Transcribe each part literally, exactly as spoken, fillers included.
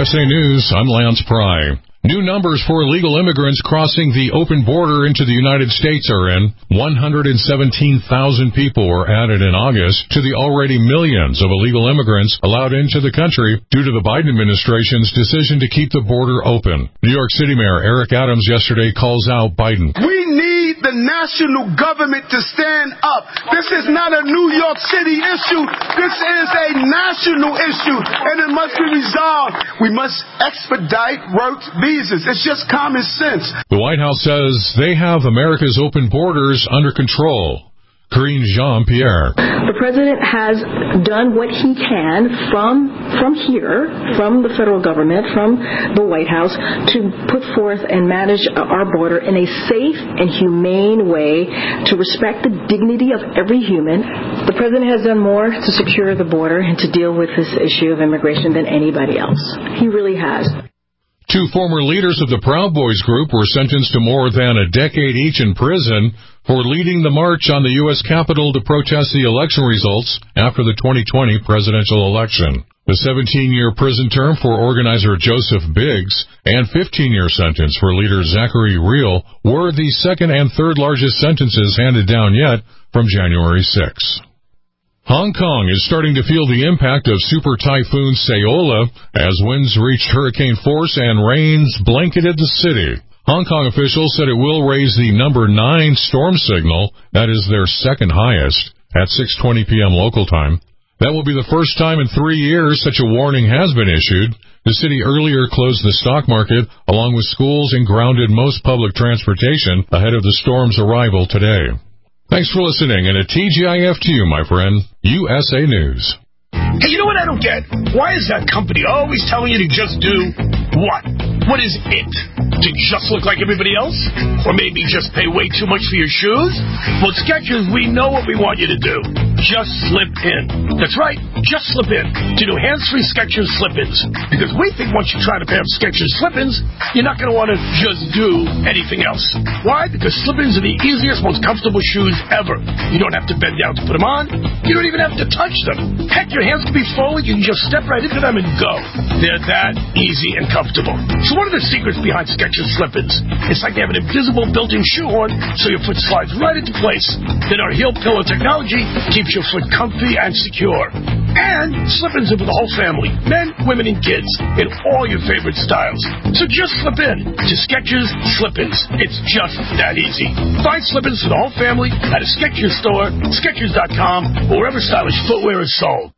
S A News, I'm Lance Pry. New numbers for illegal immigrants crossing the open border into the United States are in. one hundred seventeen thousand people were added in August to the already millions of illegal immigrants allowed into the country due to the Biden administration's decision to keep the border open. New York City Mayor Eric Adams yesterday calls out Biden. We need the national government to stand up. This is not a New York City issue. This is a national issue, and it must be resolved. We must expedite work visas. It's just common sense. The White House says they have America's open borders under control. Karine Jean-Pierre. The president has done what he can from from here, from the federal government, from the White House, to put forth and manage our border in a safe and humane way to respect the dignity of every human. The president has done more to secure the border and to deal with this issue of immigration than anybody else. He really has. Two former leaders of the Proud Boys group were sentenced to more than a decade each in prison for leading the march on the U S Capitol to protest the election results after the twenty twenty presidential election. The seventeen-year prison term for organizer Joseph Biggs and fifteen-year sentence for leader Zachary Rehl were the second and third largest sentences handed down yet from January sixth. Hong Kong is starting to feel the impact of Super Typhoon Saola as winds reached hurricane force and rains blanketed the city. Hong Kong officials said it will raise the number nine storm signal, that is their second highest, at six twenty p.m. local time. That will be the first time in three years such a warning has been issued. The city earlier closed the stock market along with schools and grounded most public transportation ahead of the storm's arrival today. Thanks for listening, and a T G I F to you, my friend. U S A News. Hey, you know what I don't get? Why is that company always telling you to just do what? What is it? To just look like everybody else? Or maybe just pay way too much for your shoes? Well, at Skechers, we know what we want you to do. Just slip in. That's right, just slip in to new hands-free Skechers slip-ins. Because we think once you try to pair of Skechers slip-ins, you're not going to want to just do anything else. Why? Because slip-ins are the easiest, most comfortable shoes ever. You don't have to bend down to put them on. You don't even have to touch them. Heck, your hands can be forward. You can just step right into them and go. They're that easy and comfortable. So what are the secrets behind Skechers slip-ins? It's like they have an invisible built-in shoe horn, so your foot slides right into place. Then our heel pillow technology keeps your foot comfy and secure. And slip-ins are for the whole family, men, women, and kids, in all your favorite styles. So just slip in to Skechers slip-ins. It's just that easy. Find slip-ins for the whole family at a Skechers store, Skechers dot com, or wherever stylish footwear is sold.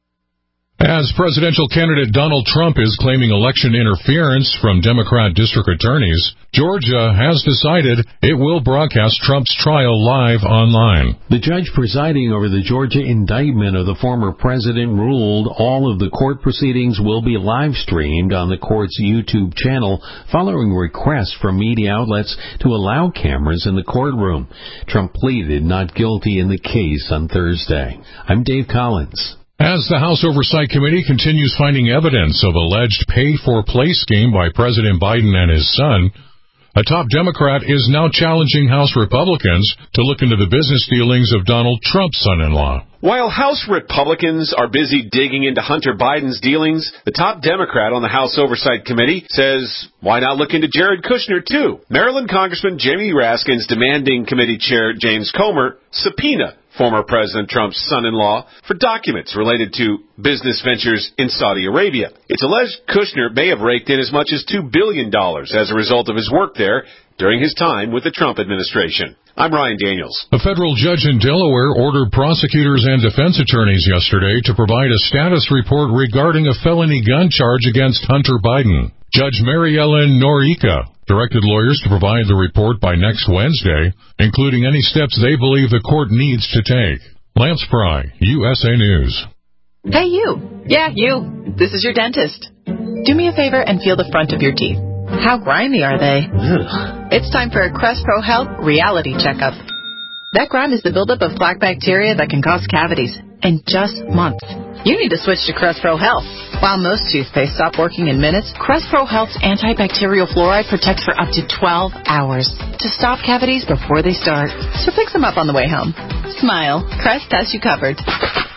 As presidential candidate Donald Trump is claiming election interference from Democrat district attorneys, Georgia has decided it will broadcast Trump's trial live online. The judge presiding over the Georgia indictment of the former president ruled all of the court proceedings will be live streamed on the court's YouTube channel following requests from media outlets to allow cameras in the courtroom. Trump pleaded not guilty in the case on Thursday. I'm Dave Collins. As the House Oversight Committee continues finding evidence of alleged pay-for-play scheme by President Biden and his son, a top Democrat is now challenging House Republicans to look into the business dealings of Donald Trump's son-in-law. While House Republicans are busy digging into Hunter Biden's dealings, the top Democrat on the House Oversight Committee says, why not look into Jared Kushner, too? Maryland Congressman Jamie Raskin's demanding committee chair James Comer subpoena former President Trump's son-in-law for documents related to business ventures in Saudi Arabia. It's alleged Kushner may have raked in as much as two billion dollars as a result of his work there during his time with the Trump administration. I'm Ryan Daniels. A federal judge in Delaware ordered prosecutors and defense attorneys yesterday to provide a status report regarding a felony gun charge against Hunter Biden. Judge Mary Ellen Norica directed lawyers to provide the report by next Wednesday, including any steps they believe the court needs to take. Lance Pry, U S A News. Hey, you. Yeah, you. This is your dentist. Do me a favor and feel the front of your teeth. How grimy are they? Ugh. It's time for a Crest Pro Health reality checkup. That grime is the buildup of plaque bacteria that can cause cavities in just months. You need to switch to Crest Pro Health. While most toothpaste stop working in minutes, Crest Pro Health's antibacterial fluoride protects for up to twelve hours to stop cavities before they start. So pick some up on the way home. Smile. Crest has you covered.